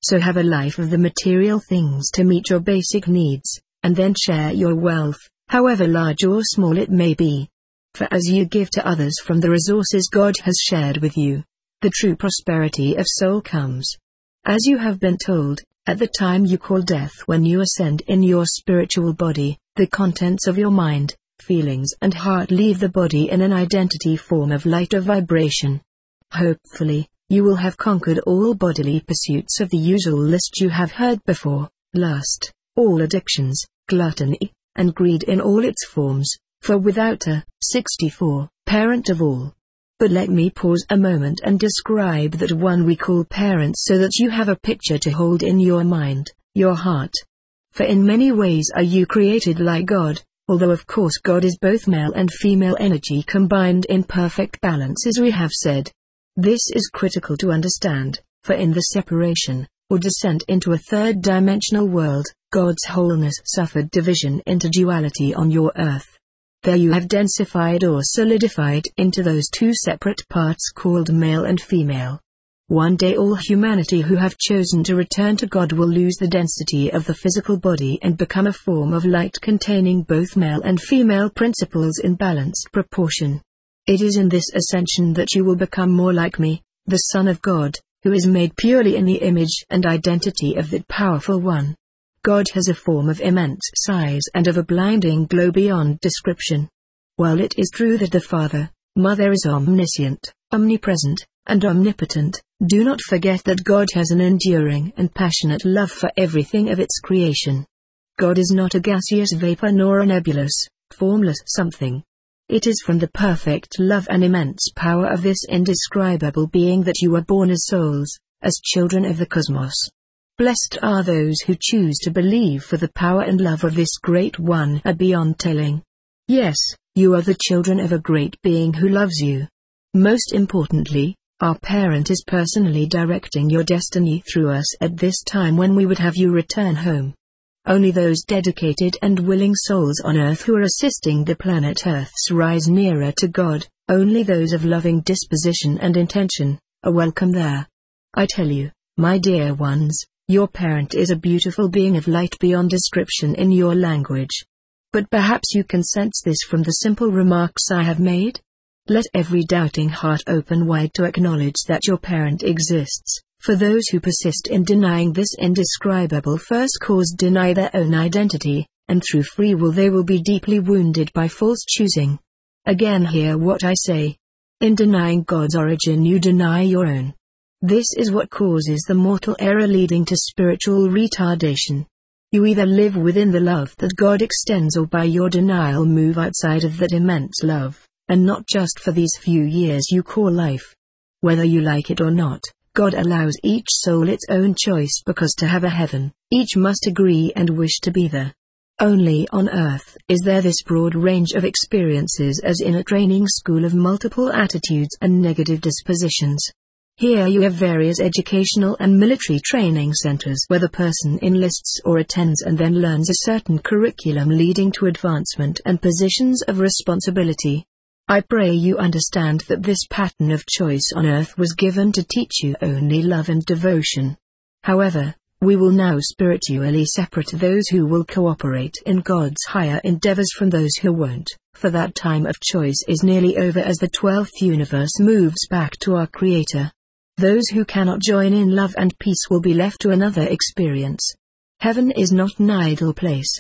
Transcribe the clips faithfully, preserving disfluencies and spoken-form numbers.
So have a life of the material things to meet your basic needs, and then share your wealth, however large or small it may be. For as you give to others from the resources God has shared with you, the true prosperity of soul comes. As you have been told, at the time you call death when you ascend in your spiritual body, the contents of your mind, feelings and heart leave the body in an identity form of light or vibration. Hopefully, you will have conquered all bodily pursuits of the usual list you have heard before, lust, all addictions, gluttony, and greed in all its forms, for without a, sixty-four, parent of all. But let me pause a moment and describe that one we call parents so that you have a picture to hold in your mind, your heart. For in many ways are you created like God, although of course God is both male and female energy combined in perfect balance as we have said. This is critical to understand, for in the separation, or descent into a third-dimensional world, God's wholeness suffered division into duality on your earth. There you have densified or solidified into those two separate parts called male and female. One day all humanity who have chosen to return to God will lose the density of the physical body and become a form of light containing both male and female principles in balanced proportion. It is in this ascension that you will become more like me, the Son of God, who is made purely in the image and identity of that powerful one. God has a form of immense size and of a blinding glow beyond description. While it is true that the Father, Mother is omniscient, omnipresent, and omnipotent, do not forget that God has an enduring and passionate love for everything of its creation. God is not a gaseous vapor nor a nebulous, formless something. It is from the perfect love and immense power of this indescribable being that you are born as souls, as children of the cosmos. Blessed are those who choose to believe, for the power and love of this great one are beyond telling. Yes, you are the children of a great being who loves you. Most importantly, our parent is personally directing your destiny through us at this time when we would have you return home. Only those dedicated and willing souls on earth who are assisting the planet Earth's rise nearer to God, only those of loving disposition and intention, are welcome there. I tell you, my dear ones, your parent is a beautiful being of light beyond description in your language. But perhaps you can sense this from the simple remarks I have made? Let every doubting heart open wide to acknowledge that your parent exists. For those who persist in denying this indescribable first cause deny their own identity, and through free will they will be deeply wounded by false choosing. Again hear what I say. In denying God's origin you deny your own. This is what causes the mortal error leading to spiritual retardation. You either live within the love that God extends or by your denial move outside of that immense love, and not just for these few years you call life. Whether you like it or not, God allows each soul its own choice because to have a heaven, each must agree and wish to be there. Only on earth is there this broad range of experiences as in a training school of multiple attitudes and negative dispositions. Here you have various educational and military training centers where the person enlists or attends and then learns a certain curriculum leading to advancement and positions of responsibility. I pray you understand that this pattern of choice on earth was given to teach you only love and devotion. However, we will now spiritually separate those who will cooperate in God's higher endeavors from those who won't, for that time of choice is nearly over as the twelfth universe moves back to our Creator. Those who cannot join in love and peace will be left to another experience. Heaven is not an idle place.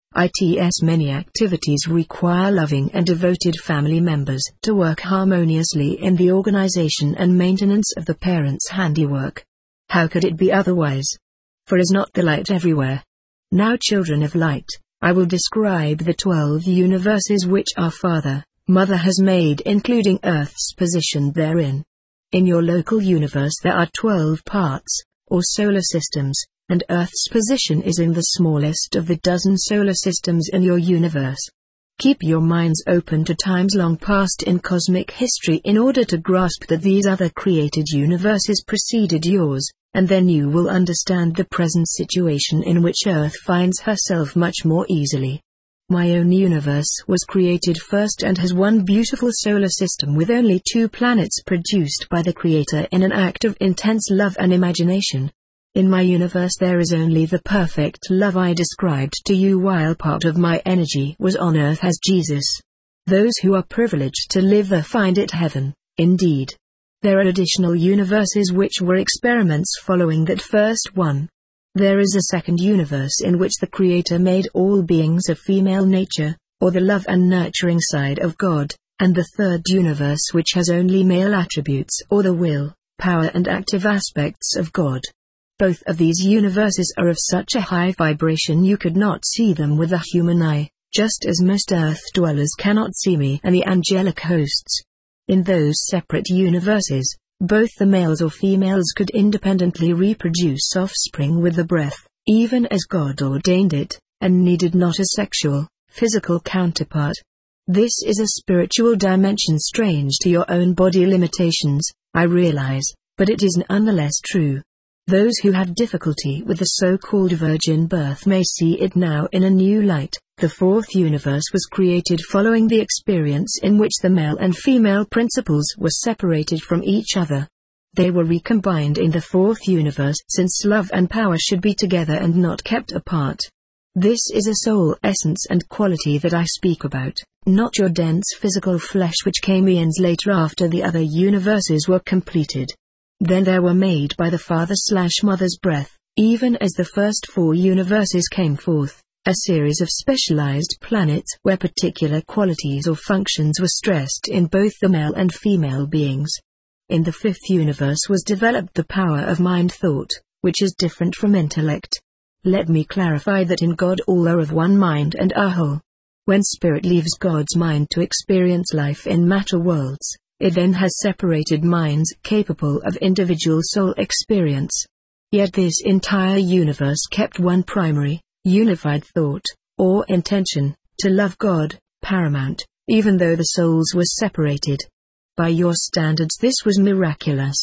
Its many activities require loving and devoted family members to work harmoniously in the organization and maintenance of the parents' handiwork. How could it be otherwise? For is not the light everywhere? Now, children of light, I will describe the twelve universes which our Father, Mother has made, including Earth's position therein. In your local universe there are twelve parts, or solar systems, and Earth's position is in the smallest of the dozen solar systems in your universe. Keep your minds open to times long past in cosmic history in order to grasp that these other created universes preceded yours, and then you will understand the present situation in which Earth finds herself much more easily. My own universe was created first and has one beautiful solar system with only two planets produced by the Creator in an act of intense love and imagination. In my universe there is only the perfect love I described to you, while part of my energy was on earth as Jesus. Those who are privileged to live there find it heaven, indeed. There are additional universes which were experiments following that first one. There is a second universe in which the Creator made all beings of female nature, or the love and nurturing side of God, and the third universe which has only male attributes, or the will, power and active aspects of God. Both of these universes are of such a high vibration you could not see them with the human eye, just as most earth dwellers cannot see me and the angelic hosts. In those separate universes, both the males or females could independently reproduce offspring with the breath, even as God ordained it, and needed not a sexual, physical counterpart. This is a spiritual dimension strange to your own body limitations, I realize, but it is nonetheless true. Those who have difficulty with the so-called virgin birth may see it now in a new light. The fourth universe was created following the experience in which the male and female principles were separated from each other. They were recombined in the fourth universe, since love and power should be together and not kept apart. This is a soul essence and quality that I speak about, not your dense physical flesh which came eons later after the other universes were completed. Then there were made by the father-slash-mother's breath, even as the first four universes came forth, a series of specialized planets where particular qualities or functions were stressed in both the male and female beings. In the fifth universe was developed the power of mind thought, which is different from intellect. Let me clarify that in God all are of one mind and are whole. When spirit leaves God's mind to experience life in matter worlds, it then has separated minds capable of individual soul experience. Yet this entire universe kept one primary, unified thought, or intention, to love God, paramount, even though the souls were separated. By your standards this was miraculous.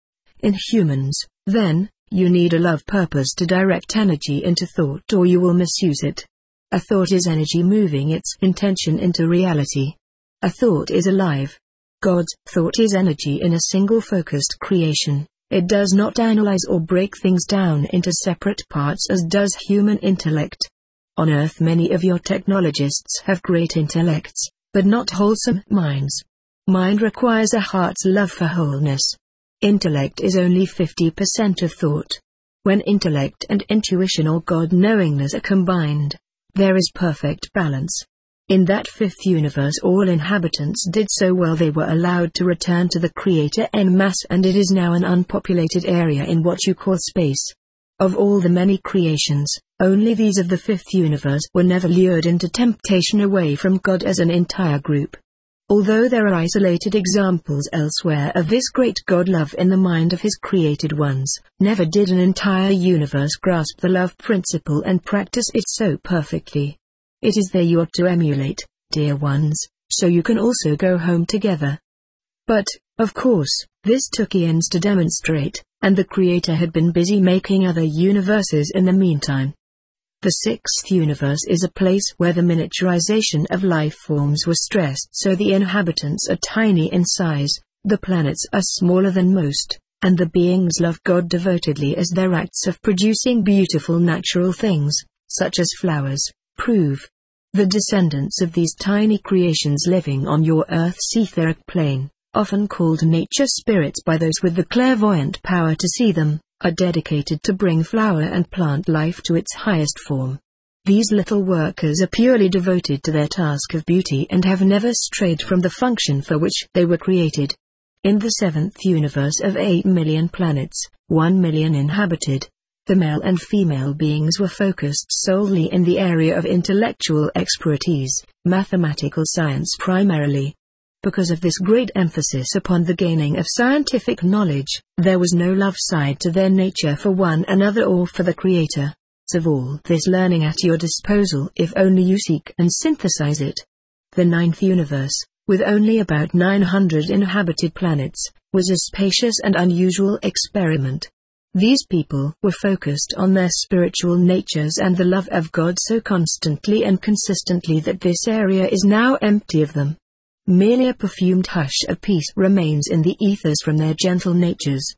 In humans, then, you need a love purpose to direct energy into thought or you will misuse it. A thought is energy moving its intention into reality. A thought is alive. God's thought is energy in a single focused creation. It does not analyze or break things down into separate parts as does human intellect. On Earth many of your technologists have great intellects, but not wholesome minds. Mind requires a heart's love for wholeness. Intellect is only fifty percent of thought. When intellect and intuition or God-knowingness are combined, there is perfect balance. In that fifth universe all inhabitants did so well they were allowed to return to the Creator en masse, and it is now an unpopulated area in what you call space. Of all the many creations, only these of the fifth universe were never lured into temptation away from God as an entire group. Although there are isolated examples elsewhere of this great God love in the mind of His created ones, never did an entire universe grasp the love principle and practice it so perfectly. It is there you ought to emulate, dear ones, so you can also go home together. But, of course, this took eons to demonstrate, and the Creator had been busy making other universes in the meantime. The sixth universe is a place where the miniaturization of life forms was stressed so the inhabitants are tiny in size, the planets are smaller than most, and the beings love God devotedly as their acts of producing beautiful natural things, such as flowers, prove. The descendants of these tiny creations living on your Earth's etheric plane, often called nature spirits by those with the clairvoyant power to see them, are dedicated to bring flower and plant life to its highest form. These little workers are purely devoted to their task of beauty and have never strayed from the function for which they were created. In the seventh universe of eight million planets, one million inhabited, the male and female beings were focused solely in the area of intellectual expertise, mathematical science primarily. Because of this great emphasis upon the gaining of scientific knowledge, there was no love side to their nature for one another or for the Creator. Of all this learning at your disposal if only you seek and synthesize it. The ninth universe, with only about nine hundred inhabited planets, was a spacious and unusual experiment. These people were focused on their spiritual natures and the love of God so constantly and consistently that this area is now empty of them. Merely a perfumed hush of peace remains in the ethers from their gentle natures.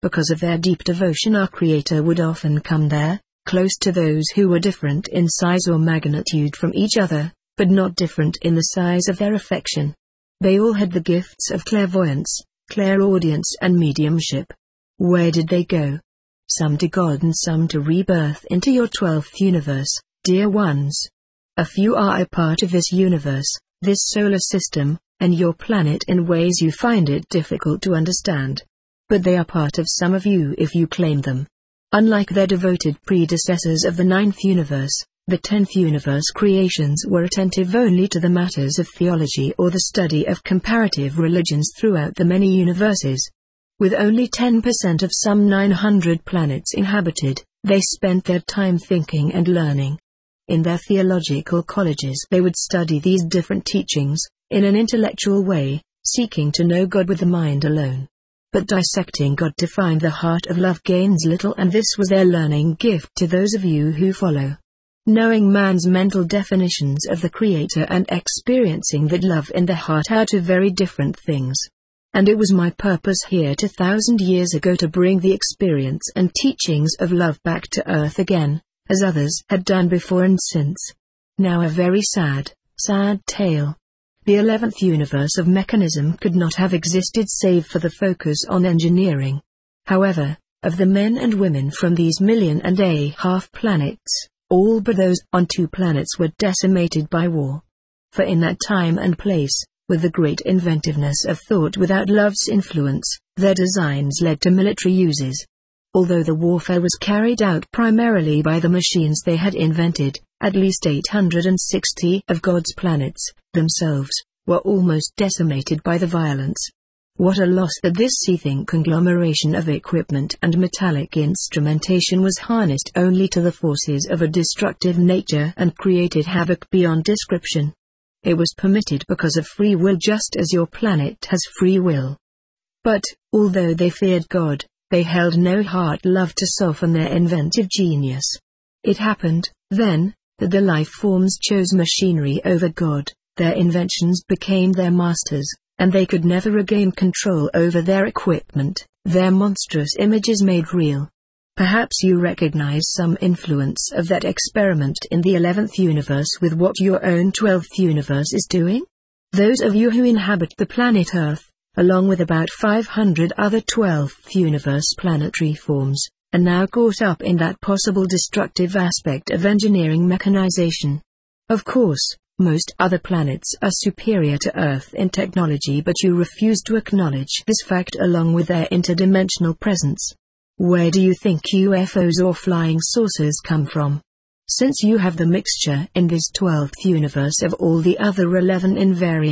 Because of their deep devotion, our Creator would often come there, close to those who were different in size or magnitude from each other, but not different in the size of their affection. They all had the gifts of clairvoyance, clairaudience and mediumship. Where did they go? Some to God and some to rebirth into your twelfth universe, dear ones. A few are a part of this universe, this solar system, and your planet in ways you find it difficult to understand. But they are part of some of you if you claim them. Unlike their devoted predecessors of the ninth universe, the tenth universe creations were attentive only to the matters of theology or the study of comparative religions throughout the many universes. With only ten percent of some nine hundred planets inhabited, they spent their time thinking and learning. In their theological colleges they would study these different teachings, in an intellectual way, seeking to know God with the mind alone. But dissecting God to find the heart of love gains little, and this was their learning gift to those of you who follow. Knowing man's mental definitions of the Creator and experiencing that love in the heart are two very different things. And it was my purpose here two thousand years ago to bring the experience and teachings of love back to earth again, as others had done before and since. Now a very sad, sad tale. The eleventh universe of mechanism could not have existed save for the focus on engineering. However, of the men and women from these million and a half planets, all but those on two planets were decimated by war. For in that time and place, with the great inventiveness of thought without love's influence, their designs led to military uses. Although the warfare was carried out primarily by the machines they had invented, at least eight hundred sixty of God's planets, themselves, were almost decimated by the violence. What a loss that this seething conglomeration of equipment and metallic instrumentation was harnessed only to the forces of a destructive nature and created havoc beyond description. It was permitted because of free will, just as your planet has free will. But, although they feared God, they held no heart love to soften their inventive genius. It happened, then, that the life forms chose machinery over God, their inventions became their masters, and they could never regain control over their equipment, their monstrous images made real. Perhaps you recognize some influence of that experiment in the eleventh universe with what your own twelfth universe is doing? Those of you who inhabit the planet Earth, along with about five hundred other twelfth universe planetary forms, are now caught up in that possible destructive aspect of engineering mechanization. Of course, most other planets are superior to Earth in technology, but you refuse to acknowledge this fact along with their interdimensional presence. Where do you think U F Os or flying saucers come from? Since you have the mixture in this twelfth universe of all the other eleven in varying